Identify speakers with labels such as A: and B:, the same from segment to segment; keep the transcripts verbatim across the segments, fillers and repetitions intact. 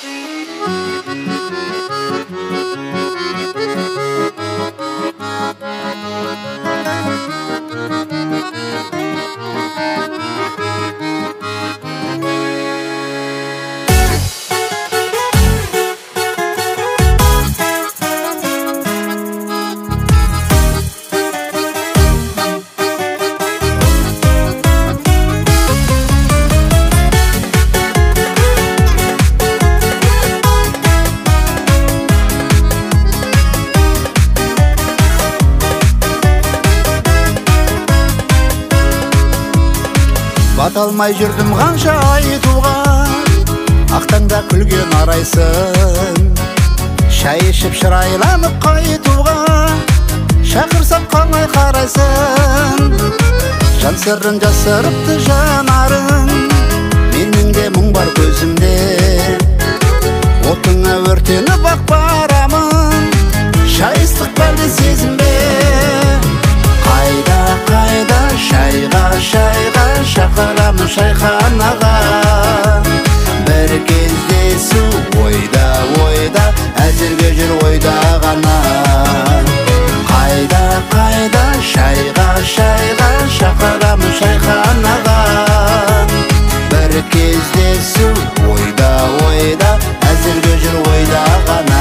A: Баталмай жүрдім қанша айтуға, ақтаңда күлген арайсың. Шай ішіп шырайланып қайтуға, шақырсам қалмай қарайсың. Жан сырын жасырыпты жанарың, менің де мұң бар көзімде. Отыңа өртеніп ақ барамын, шайыстық бәлде сезімбе. Қайда, қайда, шайға, шайға, шақырамын шайханаға. Бір кездесу ойда, ойда, әзірге жүр ойда ғана. Қайда, қайда, шайға, шайға, шақырамын шайханаға. Бір кездесу ойда, ойда, әзірге жүр ойда ғана.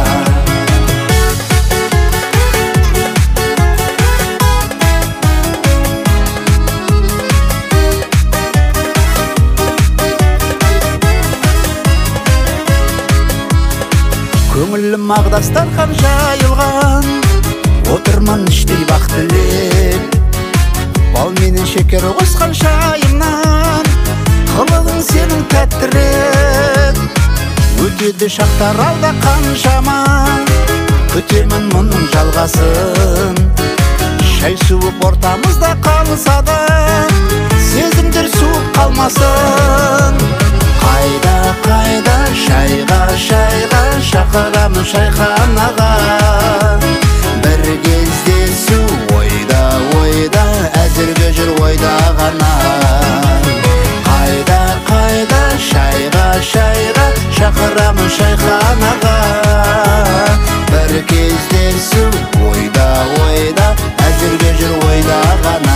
A: Көңілім ағдастархан жайылған, отырман іштей бақ тілеп. Бал менен шекер қосқан шайымнан, қылығың сенің тәттірек. Өтеді шақтар алда қаншама, күтемін мұның жалғасын. Шай суып ортамызда қалса да, сезімдер суып қалмасын. Қайда, қайда, шайға, шайға, шақырамын шайханаға. Бір кездесу ойда, ойда, әзірге жүр ойда ғана. Қайда, қайда, шайға, шайға, шақырамын шайханаға. Бір кездесу ойда, ойда, әзірге жүр ойда ғана.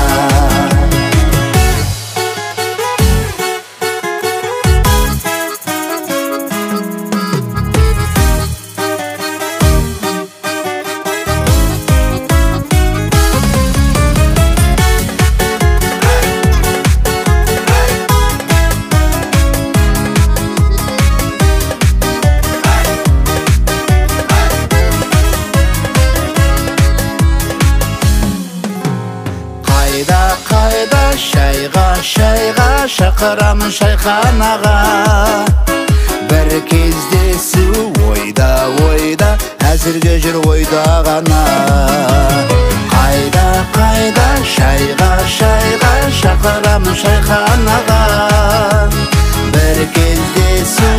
A: Шайға, шайға, шақырамын шайханаға. Бір кездесу ойда, ойда, әзірге жүр ойда ғана. Қайда, қайда, шайға, шайға, шақырамын шайханаға. Бір кездесу